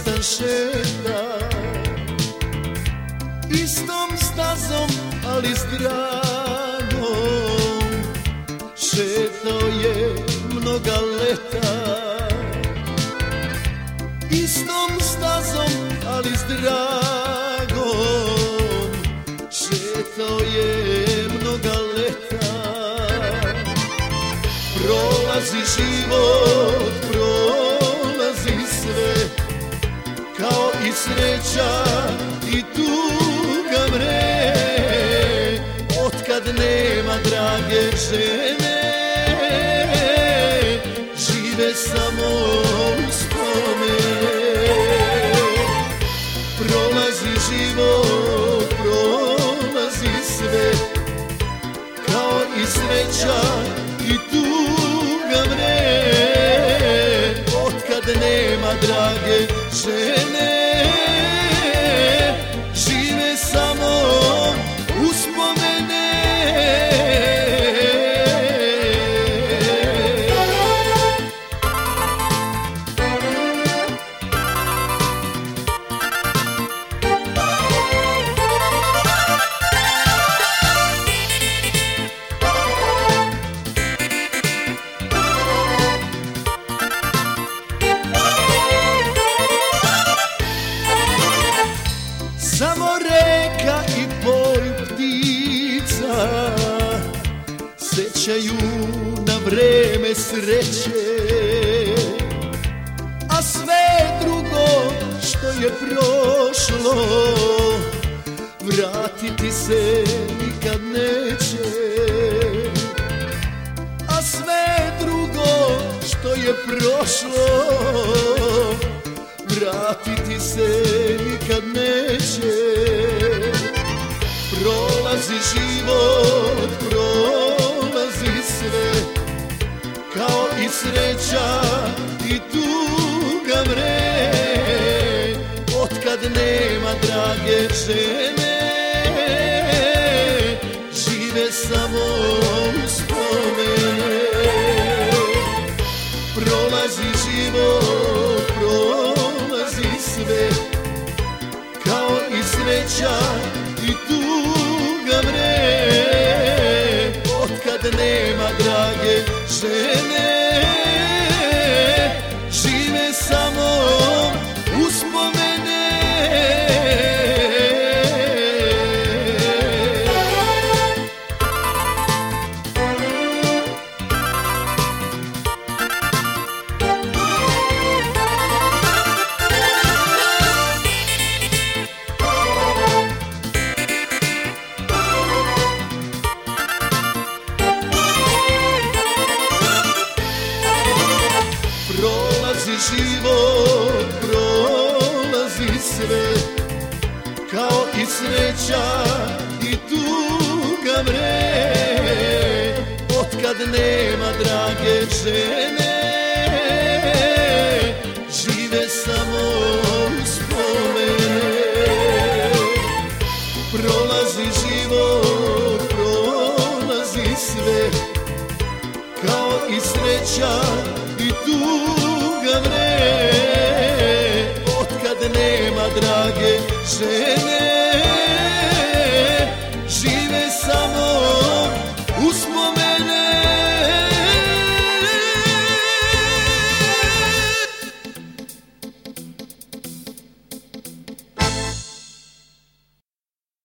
sretan šeta istom stazom, ali zdravom. Šetao je mnoga leta istom stazom, ali zdravom. Šetao je mnoga leta. Prolazi život, prolazi sve, kao i sreća i tuga mre. Otkad nema drage žene, žive samo uspomene. Prolazi život, prolazi sve, kao i sreća i tuga mre. Otkad nema drage žene, žive samo uspomene. Samo reka i boj ptica sećaju na vreme sreće, a sve drugo što je prošlo vratiti se nikad neće. A sve drugo što je prošlo vratiti se nikad neće. Prolazi život, prolazi sve, kao i sreća i tuga mre. Otkad nema drage žene, žive samo uspomene. Prolazi život, prolazi sve, kao i sreća i tuga mre. Otkad nema drage žene, žive samo uspomene. Prolazi život, prolazi sve, kao i sreća i tuga mre. Otkad nema drage žene, žive samo uspomene. Prolazi život, prolazi sve, kao i sreća i tuga mre. Otkad nema drage žene,